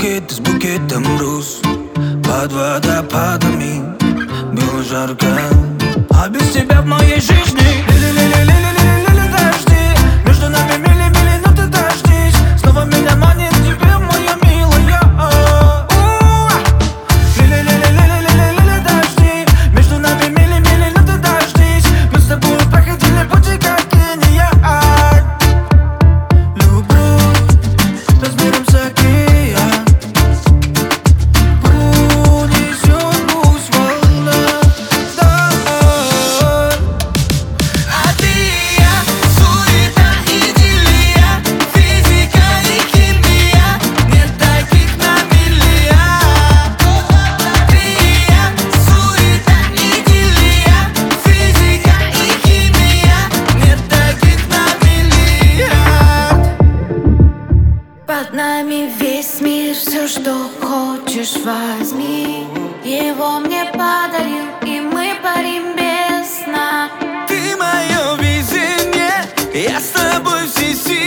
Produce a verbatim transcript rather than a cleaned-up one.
Ты с букетом роз под водопадами. Было жарко, а без тебя в моей жизни лили-лили-лили-лили дожди. Между нами мили-мили, но ты дождись. Снова меня манит тебе, моя милая. Лили-лили-лили-лили дожди. Между нами мили-мили, но ты дождись. Мы с тобой проходили пути, как Кения. Любовь размером с океан унесет пусть волна. А ты и я, суета, идиллия, физика и химия, нет таких на миллиард. Ты и я, суета, идиллия, физика и химия, нет таких на миллиард. Под нами весь мир, все, что хочешь, возьми. Его мне подарил, и мы парим без сна. Ты мое везение, я с тобой все силы.